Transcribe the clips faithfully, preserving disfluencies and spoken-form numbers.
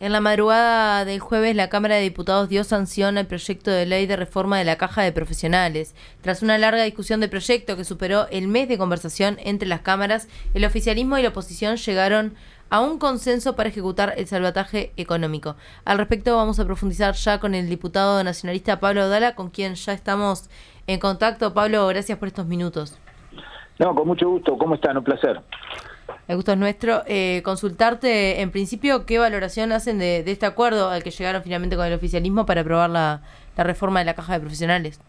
En la madrugada del jueves, la Cámara de Diputados dio sanción al proyecto de ley de reforma de la Caja de Profesionales. Tras una larga discusión del proyecto que superó el mes de conversación entre las cámaras, el oficialismo y la oposición llegaron a un consenso para ejecutar el salvataje económico. Al respecto vamos a profundizar ya con el diputado nacionalista Pablo Dala, con quien ya estamos en contacto. Pablo, gracias por estos minutos. No, con mucho gusto. ¿Cómo están? Un placer. El gusto es nuestro. Eh, consultarte, en principio, ¿qué valoración hacen de, de este acuerdo al que llegaron finalmente con el oficialismo para aprobar la, la reforma de la Caja de Profesionales?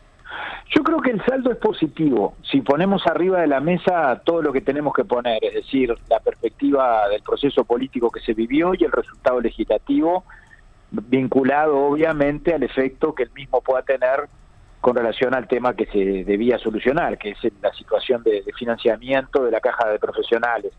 Yo creo que el saldo es positivo. Si ponemos arriba de la mesa todo lo que tenemos que poner, es decir, la perspectiva del proceso político que se vivió y el resultado legislativo, vinculado obviamente al efecto que el mismo pueda tener con relación al tema que se debía solucionar, que es la situación de, de financiamiento de la Caja de Profesionales.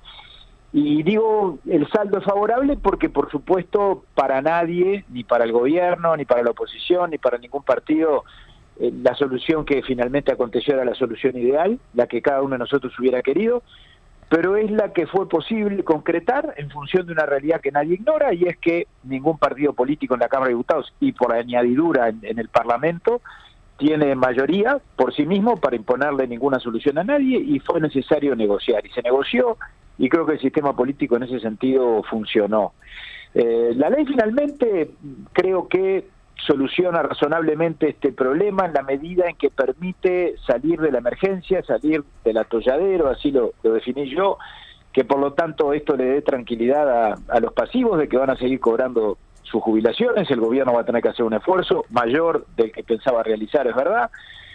Y digo, el saldo es favorable porque, por supuesto, para nadie, ni para el gobierno, ni para la oposición, ni para ningún partido, eh, la solución que finalmente aconteció era la solución ideal, la que cada uno de nosotros hubiera querido, pero es la que fue posible concretar en función de una realidad que nadie ignora, y es que ningún partido político en la Cámara de Diputados, y por añadidura en, en el Parlamento, tiene mayoría por sí mismo para imponerle ninguna solución a nadie, y fue necesario negociar, y se negoció, y creo que el sistema político en ese sentido funcionó. Eh, la ley finalmente creo que soluciona razonablemente este problema en la medida en que permite salir de la emergencia, salir del atolladero, así lo, lo definí yo, que por lo tanto esto le dé tranquilidad a, a los pasivos de que van a seguir cobrando sus jubilaciones. El gobierno va a tener que hacer un esfuerzo mayor del que pensaba realizar, es verdad,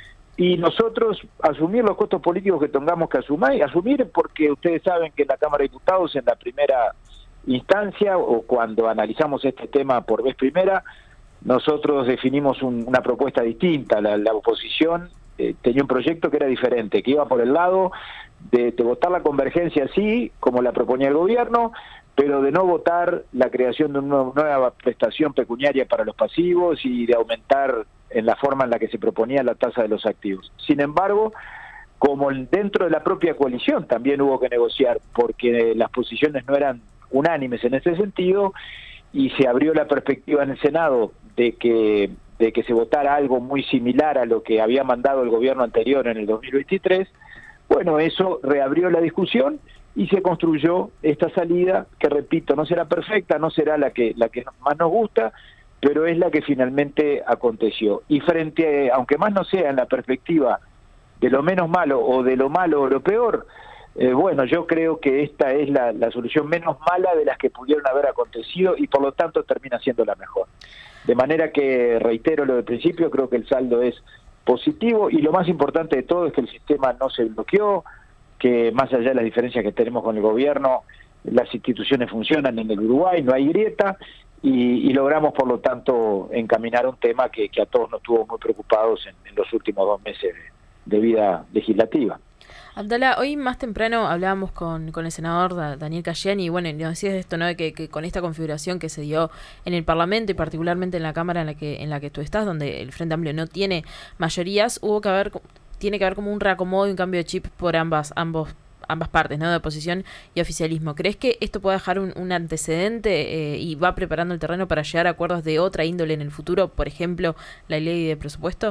y nosotros asumir los costos políticos que tengamos que asumir, asumir porque ustedes saben que en la Cámara de Diputados, en la primera instancia, o cuando analizamos este tema por vez primera, nosotros definimos un, una propuesta distinta. La, la oposición eh, tenía un proyecto que era diferente, que iba por el lado de, de votar la convergencia así, como la proponía el gobierno, pero de no votar la creación de una nueva prestación pecuniaria para los pasivos y de aumentar en la forma en la que se proponía la tasa de los activos. Sin embargo, como dentro de la propia coalición también hubo que negociar, porque las posiciones no eran unánimes en ese sentido, y se abrió la perspectiva en el Senado de que, de que se votara algo muy similar a lo que había mandado el gobierno anterior en el dos mil veintitrés, bueno, eso reabrió la discusión, y se construyó esta salida que, repito, no será perfecta, no será la que la que más nos gusta, pero es la que finalmente aconteció. Y frente a, aunque más no sea en la perspectiva de lo menos malo o de lo malo o lo peor, eh, bueno, yo creo que esta es la, la solución menos mala de las que pudieron haber acontecido, y por lo tanto termina siendo la mejor. De manera que, reitero lo del principio, creo que el saldo es positivo, y lo más importante de todo es que el sistema no se bloqueó, que más allá de las diferencias que tenemos con el gobierno, las instituciones funcionan en el Uruguay, no hay grieta, y, y logramos por lo tanto encaminar un tema que, que a todos nos tuvo muy preocupados en, en los últimos dos meses de, de vida legislativa. Abdala, hoy más temprano hablábamos con, con el senador Daniel Cayeni, y bueno, nos decías esto, ¿no? Que, que con esta configuración que se dio en el Parlamento y particularmente en la Cámara en la que en la que tú estás, donde el Frente Amplio no tiene mayorías, hubo que haber tiene que haber como un reacomodo y un cambio de chip por ambas ambos ambas partes, ¿no? De oposición y oficialismo. ¿Crees que esto puede dejar un, un antecedente eh, y va preparando el terreno para llegar a acuerdos de otra índole en el futuro, por ejemplo, la ley de presupuesto?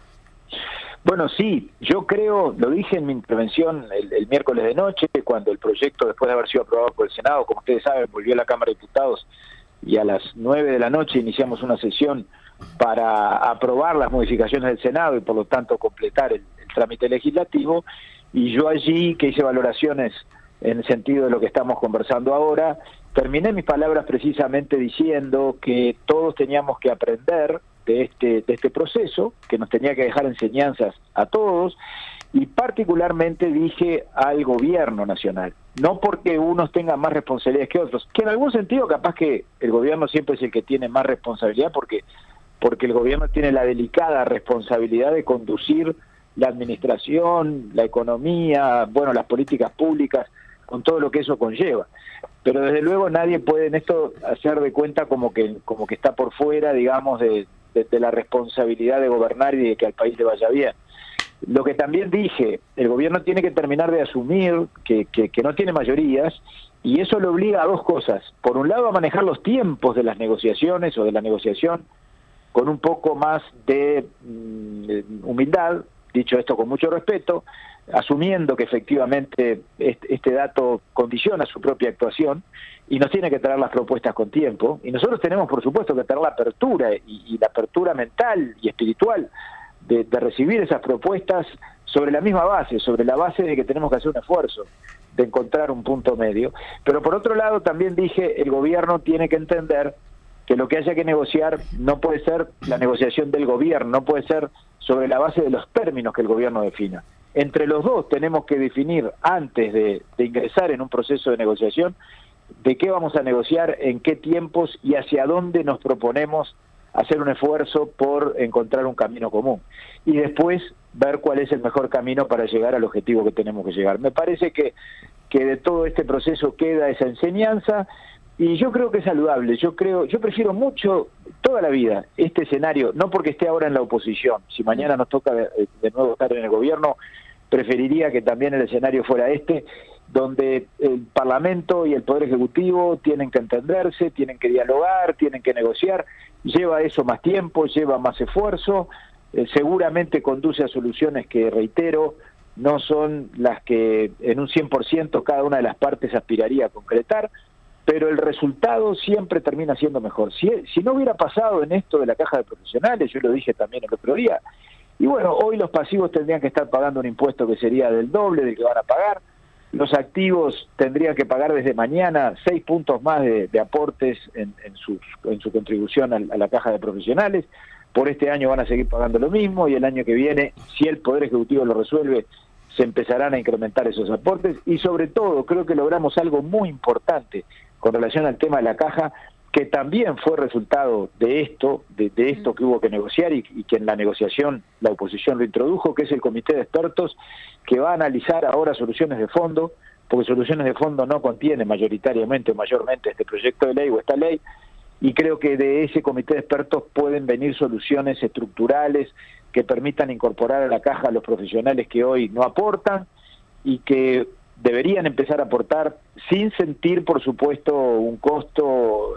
Bueno, sí, yo creo, lo dije en mi intervención el, el miércoles de noche, cuando el proyecto, después de haber sido aprobado por el Senado, como ustedes saben, volvió a la Cámara de Diputados, y a las nueve de la noche iniciamos una sesión para aprobar las modificaciones del Senado y por lo tanto completar el, el trámite legislativo, y yo allí, que hice valoraciones en el sentido de lo que estamos conversando ahora, terminé mis palabras precisamente diciendo que todos teníamos que aprender de este, de este proceso, que nos tenía que dejar enseñanzas a todos, y particularmente dije al gobierno nacional, no porque unos tengan más responsabilidades que otros, que en algún sentido capaz que el gobierno siempre es el que tiene más responsabilidad, porque porque el gobierno tiene la delicada responsabilidad de conducir la administración, la economía, bueno, las políticas públicas, con todo lo que eso conlleva. Pero desde luego nadie puede en esto hacer de cuenta como que como que está por fuera, digamos, de, de, de la responsabilidad de gobernar y de que al país le vaya bien. Lo que también dije, el gobierno tiene que terminar de asumir que, que, que no tiene mayorías y eso le obliga a dos cosas. Por un lado, a manejar los tiempos de las negociaciones o de la negociación con un poco más de mm, humildad, dicho esto con mucho respeto, asumiendo que efectivamente este, este dato condiciona su propia actuación y nos tiene que traer las propuestas con tiempo. Y nosotros tenemos, por supuesto, que tener la apertura y, y la apertura mental y espiritual de, de recibir esas propuestas sobre la misma base, sobre la base de que tenemos que hacer un esfuerzo de encontrar un punto medio. Pero por otro lado también dije, el gobierno tiene que entender que lo que haya que negociar no puede ser la negociación del gobierno, no puede ser sobre la base de los términos que el gobierno defina. Entre los dos tenemos que definir, antes de, de ingresar en un proceso de negociación, de qué vamos a negociar, en qué tiempos y hacia dónde nos proponemos hacer un esfuerzo por encontrar un camino común. Y después ver cuál es el mejor camino para llegar al objetivo que tenemos que llegar. Me parece que, que de todo este proceso queda esa enseñanza, y yo creo que es saludable. Yo creo, yo prefiero mucho toda la vida este escenario, no porque esté ahora en la oposición. Si mañana nos toca de, de nuevo estar en el gobierno, preferiría que también el escenario fuera este, donde el Parlamento y el Poder Ejecutivo tienen que entenderse, tienen que dialogar, tienen que negociar. Lleva eso más tiempo, lleva más esfuerzo, eh, seguramente conduce a soluciones que, reitero, no son las que en un cien por ciento cada una de las partes aspiraría a concretar, pero el resultado siempre termina siendo mejor. Si, si no hubiera pasado en esto de la caja de profesionales, yo lo dije también el otro día, y bueno, hoy los pasivos tendrían que estar pagando un impuesto que sería del doble del que van a pagar, los activos tendrían que pagar desde mañana seis puntos más de, de aportes en, en, sus, en su contribución a, a la caja de profesionales. Por este año van a seguir pagando lo mismo, y el año que viene, si el Poder Ejecutivo lo resuelve, se empezarán a incrementar esos aportes. Y sobre todo, creo que logramos algo muy importante con relación al tema de la caja, que también fue resultado de esto, de, de esto que hubo que negociar, y, y que en la negociación la oposición lo introdujo, que es el comité de expertos que va a analizar ahora soluciones de fondo, porque soluciones de fondo no contiene mayoritariamente o mayormente este proyecto de ley o esta ley, y creo que de ese comité de expertos pueden venir soluciones estructurales que permitan incorporar a la caja a los profesionales que hoy no aportan y que deberían empezar a aportar sin sentir, por supuesto, un costo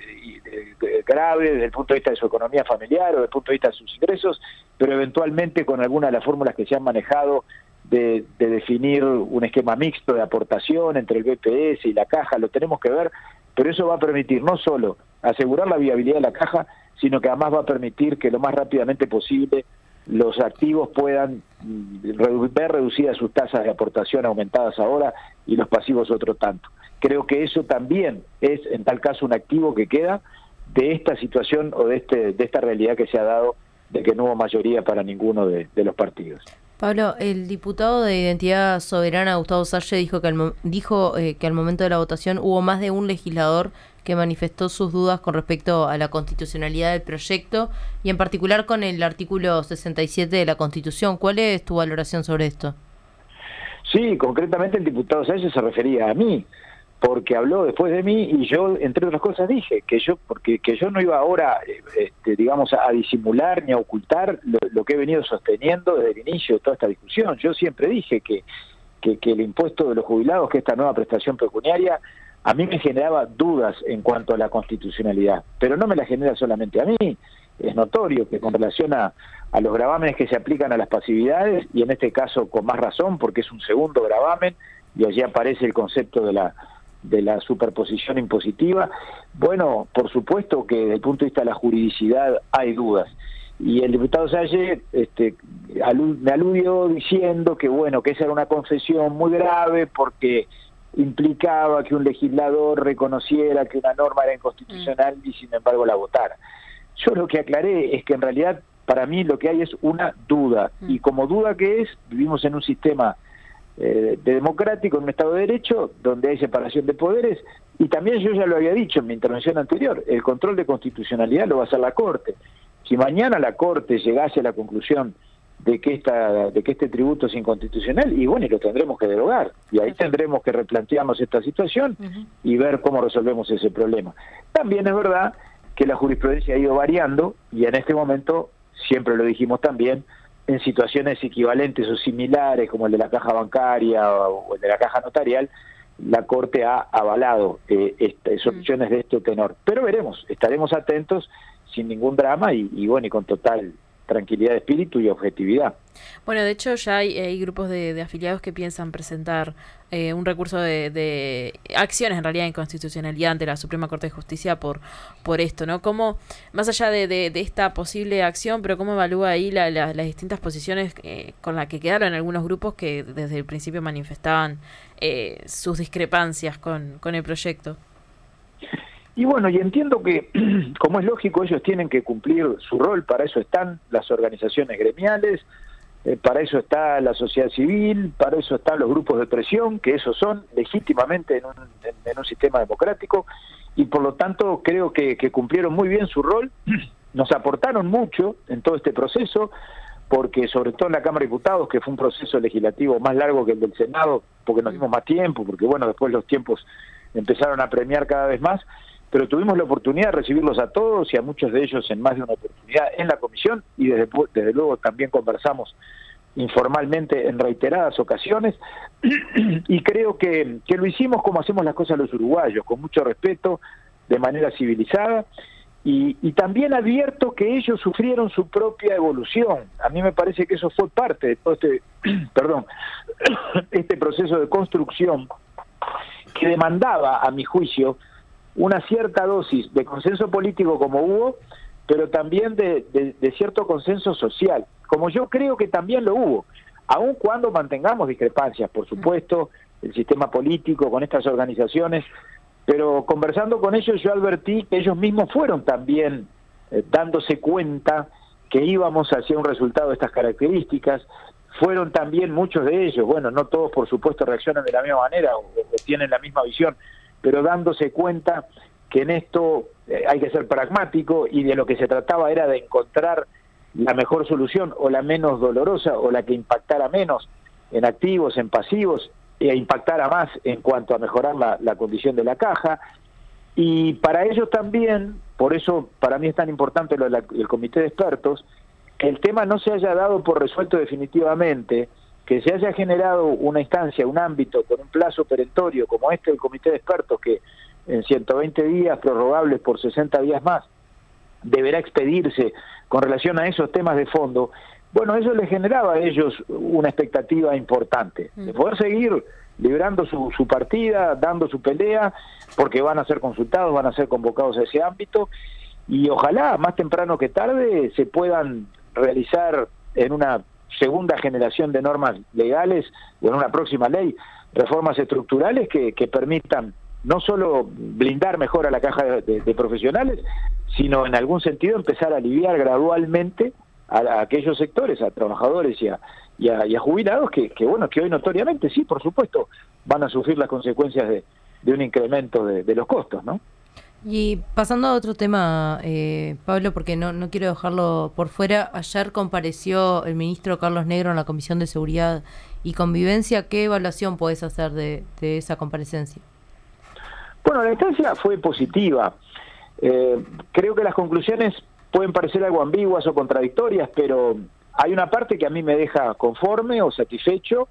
eh, grave desde el punto de vista de su economía familiar o desde el punto de vista de sus ingresos, pero eventualmente con alguna de las fórmulas que se han manejado de, de definir un esquema mixto de aportación entre el B P S y la caja, lo tenemos que ver, pero eso va a permitir no solo asegurar la viabilidad de la caja, sino que además va a permitir que lo más rápidamente posible los activos puedan ver reducidas sus tasas de aportación aumentadas ahora y los pasivos otro tanto. Creo que eso también es, en tal caso, un activo que queda de esta situación o de este de esta realidad que se ha dado de que no hubo mayoría para ninguno de, de los partidos. Pablo, el diputado de Identidad Soberana, Gustavo Salle, dijo que al, dijo, eh, que al momento de la votación hubo más de un legislador que manifestó sus dudas con respecto a la constitucionalidad del proyecto y en particular con el artículo sesenta y siete de la Constitución. ¿Cuál es tu valoración sobre esto? Sí, concretamente el diputado Salle se refería a mí, porque habló después de mí y yo, entre otras cosas, dije que yo porque que yo no iba ahora, este, digamos, a disimular ni a ocultar lo, lo que he venido sosteniendo desde el inicio de toda esta discusión. Yo siempre dije que, que, que el impuesto de los jubilados, que esta nueva prestación pecuniaria, a mí me generaba dudas en cuanto a la constitucionalidad, pero no me la genera solamente a mí. Es notorio que con relación a, a los gravámenes que se aplican a las pasividades, y en este caso con más razón porque es un segundo gravamen, y allí aparece el concepto de la de la superposición impositiva, bueno, por supuesto que desde el punto de vista de la juridicidad hay dudas. Y el diputado Salle este, alud, me aludió diciendo que bueno, que esa era una concesión muy grave porque implicaba que un legislador reconociera que una norma era inconstitucional y sin embargo la votara. Yo lo que aclaré es que en realidad para mí lo que hay es una duda, y como duda que es, vivimos en un sistema eh, de democrático, en un Estado de Derecho, donde hay separación de poderes, y también yo ya lo había dicho en mi intervención anterior, el control de constitucionalidad lo va a hacer la Corte. Si mañana la Corte llegase a la conclusión de que esta de que este tributo es inconstitucional, y bueno, y lo tendremos que derogar, y ahí tendremos que replantearnos esta situación uh-huh. y ver cómo resolvemos ese problema. También es verdad que la jurisprudencia ha ido variando, y en este momento, siempre lo dijimos también, en situaciones equivalentes o similares, como el de la caja bancaria o el de la caja notarial, la Corte ha avalado eh, este, soluciones de este tenor. Pero veremos, estaremos atentos sin ningún drama y, y bueno, y con total tranquilidad de espíritu y objetividad. Bueno, de hecho ya hay, hay grupos de, de afiliados que piensan presentar eh, un recurso de, de acciones en realidad de inconstitucionalidad ante la Suprema Corte de Justicia por por esto, ¿no? ¿Cómo, más allá de, de, de esta posible acción, pero cómo evalúa ahí la, la, las distintas posiciones eh, con las que quedaron algunos grupos que desde el principio manifestaban eh, sus discrepancias con, con el proyecto? Y bueno, y entiendo que, como es lógico, ellos tienen que cumplir su rol, para eso están las organizaciones gremiales, eh, para eso está la sociedad civil, para eso están los grupos de presión, que esos son legítimamente en un, en, en un sistema democrático, y por lo tanto creo que, que cumplieron muy bien su rol, nos aportaron mucho en todo este proceso, porque sobre todo en la Cámara de Diputados, que fue un proceso legislativo más largo que el del Senado, porque nos dimos más tiempo, porque bueno, después los tiempos empezaron a premiar cada vez más, pero tuvimos la oportunidad de recibirlos a todos y a muchos de ellos en más de una oportunidad en la comisión, y desde, desde luego también conversamos informalmente en reiteradas ocasiones, y creo que, que lo hicimos como hacemos las cosas los uruguayos, con mucho respeto, de manera civilizada, y, y también advierto que ellos sufrieron su propia evolución. A mí me parece que eso fue parte de todo este, perdón, este proceso de construcción que demandaba, a mi juicio, una cierta dosis de consenso político como hubo, pero también de, de, de cierto consenso social, como yo creo que también lo hubo, aun cuando mantengamos discrepancias, por supuesto, el sistema político con estas organizaciones, pero conversando con ellos yo advertí que ellos mismos fueron también eh, dándose cuenta que íbamos hacia un resultado de estas características, fueron también muchos de ellos, bueno, no todos por supuesto reaccionan de la misma manera o, o tienen la misma visión, pero dándose cuenta que en esto eh, hay que ser pragmático y de lo que se trataba era de encontrar la mejor solución o la menos dolorosa o la que impactara menos en activos, en pasivos e impactara más en cuanto a mejorar la, la condición de la caja. Y para ellos también, por eso para mí es tan importante lo del comité de expertos, que el tema no se haya dado por resuelto definitivamente, que se haya generado una instancia, un ámbito con un plazo perentorio como este del comité de expertos, que en ciento veinte días, prorrogables por sesenta días más, deberá expedirse con relación a esos temas de fondo. Bueno, eso les generaba a ellos una expectativa importante, de poder seguir librando su, su partida, dando su pelea, porque van a ser consultados, van a ser convocados a ese ámbito, y ojalá, más temprano que tarde, se puedan realizar en una segunda generación de normas legales o en una próxima ley, reformas estructurales que, que permitan no solo blindar mejor a la caja de, de, de profesionales, sino en algún sentido empezar a aliviar gradualmente a, a aquellos sectores, a trabajadores y a, y a, y a jubilados que, que, bueno, que hoy notoriamente sí, por supuesto, van a sufrir las consecuencias de, de un incremento de, de los costos, ¿no? Y pasando a otro tema, eh, Pablo, porque no, no quiero dejarlo por fuera, ayer compareció el ministro Carlos Negro en la Comisión de Seguridad y Convivencia. ¿Qué evaluación podés hacer de, de esa comparecencia? Bueno, la instancia fue positiva. Eh, creo que las conclusiones pueden parecer algo ambiguas o contradictorias, pero hay una parte que a mí me deja conforme o satisfecho,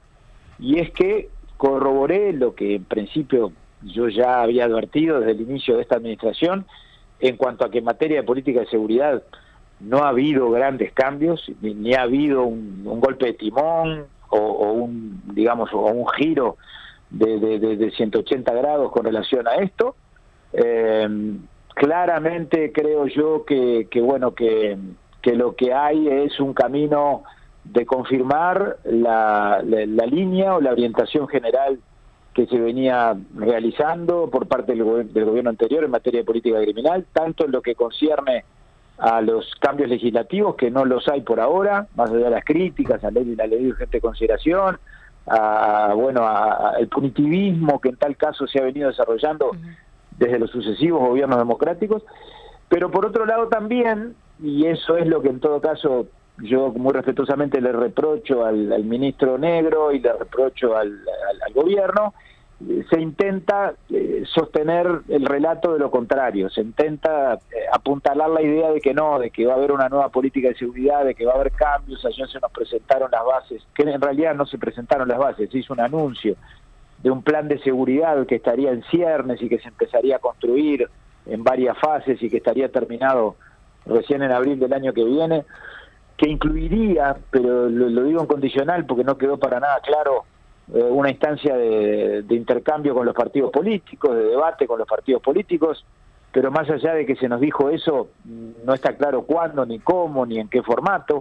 y es que corroboré lo que en principio yo ya había advertido desde el inicio de esta administración, en cuanto a que en materia de política de seguridad no ha habido grandes cambios, ni, ni ha habido un, un golpe de timón o, o un, digamos, o un giro de, de, de, de ciento ochenta grados con relación a esto. Eh, claramente creo yo que, que bueno, que, que lo que hay es un camino de confirmar la, la, la línea o la orientación general que se venía realizando por parte del, go del gobierno anterior en materia de política criminal, tanto en lo que concierne a los cambios legislativos, que no los hay por ahora, más allá de las críticas a la ley, la ley de urgente consideración, a, bueno, a, a el punitivismo que en tal caso se ha venido desarrollando uh-huh. desde los sucesivos gobiernos democráticos, pero por otro lado también, y eso es lo que en todo caso yo muy respetuosamente le reprocho al, al ministro Negro y le reprocho al, al, al gobierno, eh, se intenta eh, sostener el relato de lo contrario, se intenta eh, apuntalar la idea de que no, de que va a haber una nueva política de seguridad, de que va a haber cambios. Ayer se nos presentaron las bases, que en realidad no se presentaron las bases, se hizo un anuncio de un plan de seguridad que estaría en ciernes y que se empezaría a construir en varias fases y que estaría terminado recién en abril del año que viene, que incluiría, pero lo, lo digo en condicional porque no quedó para nada claro, eh, una instancia de, de intercambio con los partidos políticos, de debate con los partidos políticos, pero más allá de que se nos dijo eso, no está claro cuándo, ni cómo, ni en qué formato.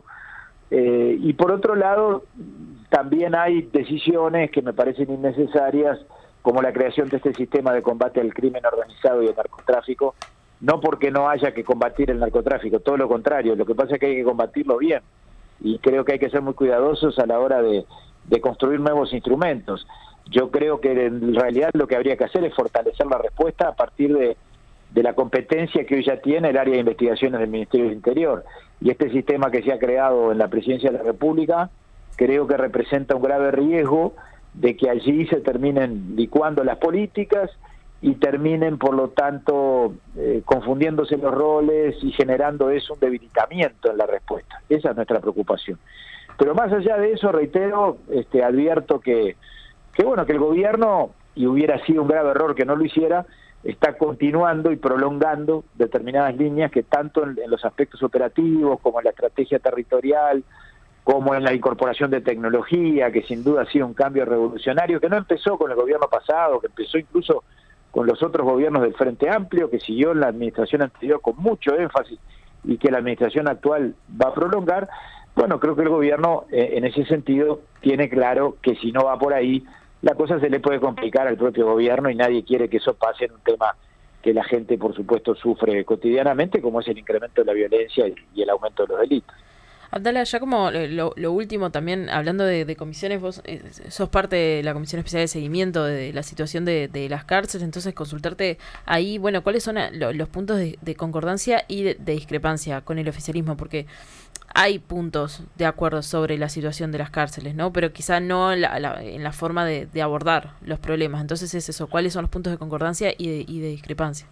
Eh, y por otro lado, también hay decisiones que me parecen innecesarias, como la creación de este sistema de combate al crimen organizado y el narcotráfico, no porque no haya que combatir el narcotráfico, todo lo contrario, lo que pasa es que hay que combatirlo bien, y creo que hay que ser muy cuidadosos a la hora de, de construir nuevos instrumentos. Yo creo que en realidad lo que habría que hacer es fortalecer la respuesta a partir de de la competencia que hoy ya tiene el área de investigaciones del Ministerio del Interior. Y este sistema que se ha creado en la Presidencia de la República creo que representa un grave riesgo de que allí se terminen licuando las políticas y terminen, por lo tanto, eh, confundiéndose los roles y generando eso un debilitamiento en la respuesta. Esa es nuestra preocupación. Pero más allá de eso, reitero, este, advierto que, que, bueno, que el gobierno, y hubiera sido un grave error que no lo hiciera, está continuando y prolongando determinadas líneas que tanto en, en los aspectos operativos, como en la estrategia territorial, como en la incorporación de tecnología, que sin duda ha sido un cambio revolucionario, que no empezó con el gobierno pasado, que empezó incluso con los otros gobiernos del Frente Amplio, que siguió en la administración anterior con mucho énfasis y que la administración actual va a prolongar. Bueno, creo que el gobierno eh, en ese sentido tiene claro que si no va por ahí, la cosa se le puede complicar al propio gobierno y nadie quiere que eso pase en un tema que la gente, por supuesto, sufre cotidianamente, como es el incremento de la violencia y el aumento de los delitos. Abdala, ya como lo, lo último también, hablando de, de comisiones, vos eh, sos parte de la Comisión Especial de Seguimiento de la situación de, de las cárceles, entonces consultarte ahí, bueno, cuáles son lo, los puntos de, de concordancia y de, de discrepancia con el oficialismo, porque hay puntos de acuerdo sobre la situación de las cárceles, ¿no? Pero quizá no en la, la, en la forma de, de abordar los problemas. Entonces es eso, ¿cuáles son los puntos de concordancia y de, y de discrepancia?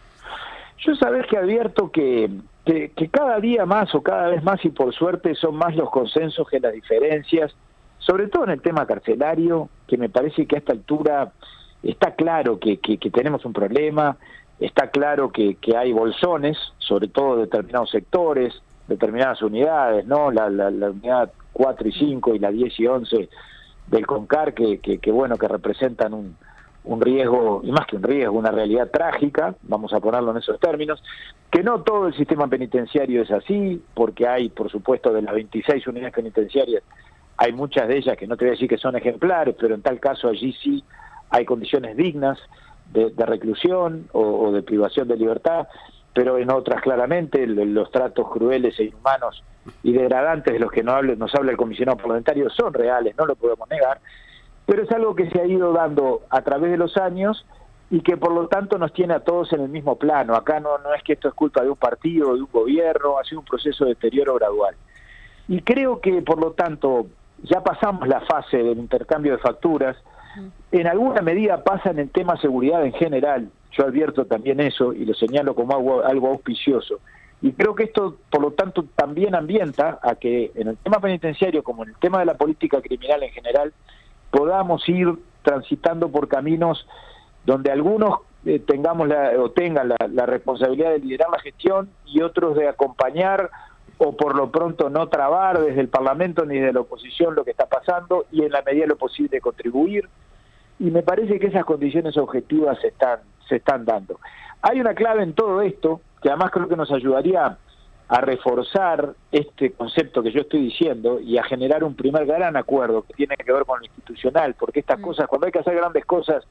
Yo sabés que advierto que, que, que cada día más o cada vez más, y por suerte son más los consensos que las diferencias, sobre todo en el tema carcelario, que me parece que a esta altura está claro que, que, que tenemos un problema, está claro que, que hay bolsones, sobre todo de determinados sectores, determinadas unidades, ¿no? La, la, la unidad cuatro y cinco y la diez y once del CONCAR, que, que, que bueno, que representan un, un riesgo, y más que un riesgo, una realidad trágica, vamos a ponerlo en esos términos, que no todo el sistema penitenciario es así, porque hay, por supuesto, de las veintiséis unidades penitenciarias, hay muchas de ellas que no te voy a decir que son ejemplares, pero en tal caso allí sí hay condiciones dignas de, de reclusión o, o de privación de libertad, pero en otras claramente los tratos crueles e inhumanos y degradantes de los que nos habla, nos habla el comisionado parlamentario son reales, no lo podemos negar, pero es algo que se ha ido dando a través de los años y que por lo tanto nos tiene a todos en el mismo plano. Acá no, no es que esto es culpa de un partido o de un gobierno, ha sido un proceso de deterioro gradual. Y creo que por lo tanto ya pasamos la fase del intercambio de facturas, en alguna medida pasa en el tema seguridad en general. Yo advierto también eso y lo señalo como algo, algo auspicioso. Y creo que esto, por lo tanto, también ambienta a que en el tema penitenciario, como en el tema de la política criminal en general, podamos ir transitando por caminos donde algunos eh, tengamos la, o tengan la, la responsabilidad de liderar la gestión y otros de acompañar o por lo pronto no trabar desde el Parlamento ni desde la oposición lo que está pasando y en la medida de lo posible contribuir. Y me parece que esas condiciones objetivas se están, se están dando. Hay una clave en todo esto, que además creo que nos ayudaría a reforzar este concepto que yo estoy diciendo y a generar un primer gran acuerdo que tiene que ver con lo institucional, porque estas cosas, cuando hay que hacer grandes cosas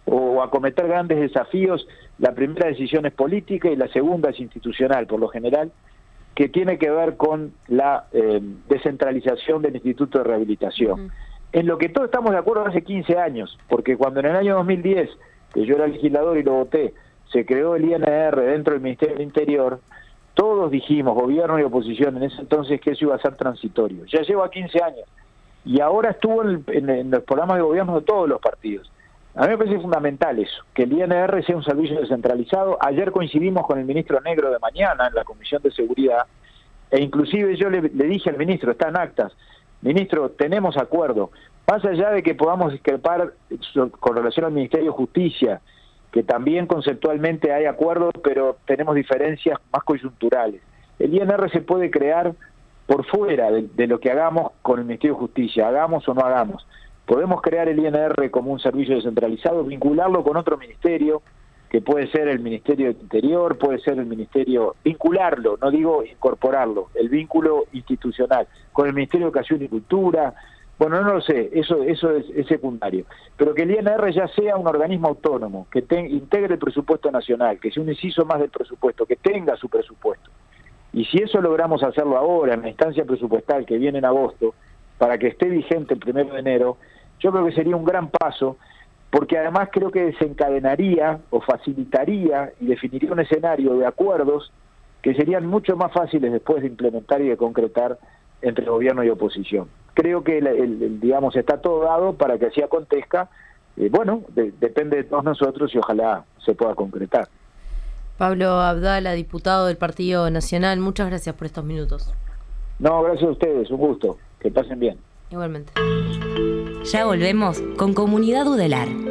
o acometer grandes desafíos, la primera decisión es política y la segunda es institucional, por lo general, que tiene que ver con la eh, descentralización del Instituto de Rehabilitación. Uh-huh. En lo que todos estamos de acuerdo hace quince años, porque cuando en el año dos mil diez, que yo era legislador y lo voté, se creó el I N R dentro del Ministerio del Interior, todos dijimos, gobierno y oposición, en ese entonces que eso iba a ser transitorio. Ya lleva quince años y ahora estuvo en, el, en, en los programas de gobierno de todos los partidos. A mí me parece fundamental eso, que el I N R sea un servicio descentralizado. Ayer coincidimos con el ministro Negro de mañana en la Comisión de Seguridad, e inclusive yo le, le dije al ministro, está en actas, ministro, tenemos acuerdo, Más allá de que podamos discrepar con relación al Ministerio de Justicia, que también conceptualmente hay acuerdos, pero tenemos diferencias más coyunturales. El I N R se puede crear por fuera de, de lo que hagamos con el Ministerio de Justicia, hagamos o no hagamos. Podemos crear el I N R como un servicio descentralizado, vincularlo con otro ministerio, que puede ser el Ministerio del Interior, puede ser el Ministerio, vincularlo, no digo incorporarlo, el vínculo institucional, con el Ministerio de Educación y Cultura. Bueno, no lo sé, eso eso es, es secundario. Pero que el I N R ya sea un organismo autónomo, que te, integre el presupuesto nacional, que sea un inciso más del presupuesto, que tenga su presupuesto. Y si eso logramos hacerlo ahora, en la instancia presupuestal que viene en agosto, para que esté vigente el primero de enero, yo creo que sería un gran paso, porque además creo que desencadenaría o facilitaría y definiría un escenario de acuerdos que serían mucho más fáciles después de implementar y de concretar entre gobierno y oposición. Creo que el, el, el, digamos está todo dado para que así acontezca. Eh, bueno, de, depende de todos nosotros y ojalá se pueda concretar. Pablo Abdala, diputado del Partido Nacional, muchas gracias por estos minutos. No, gracias a ustedes, un gusto, que pasen bien. Igualmente. Ya volvemos con Comunidad Udelar.